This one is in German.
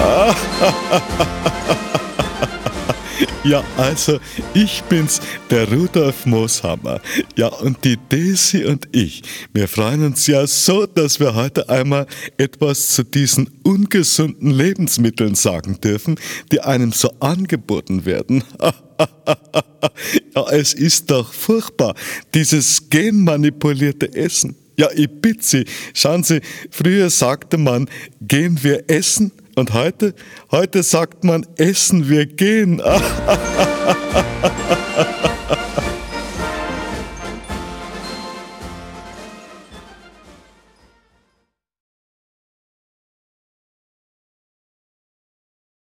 Ja, also ich bin's, der Rudolf Mooshammer. Ja, und die Daisy und ich, wir freuen uns ja so, dass wir heute einmal etwas zu diesen ungesunden Lebensmitteln sagen dürfen, die einem so angeboten werden. Ja, es ist doch furchtbar, dieses genmanipulierte Essen. Ja, ich bitte Sie, schauen Sie, früher sagte man, gehen wir essen? Und heute sagt man, essen wir gehen.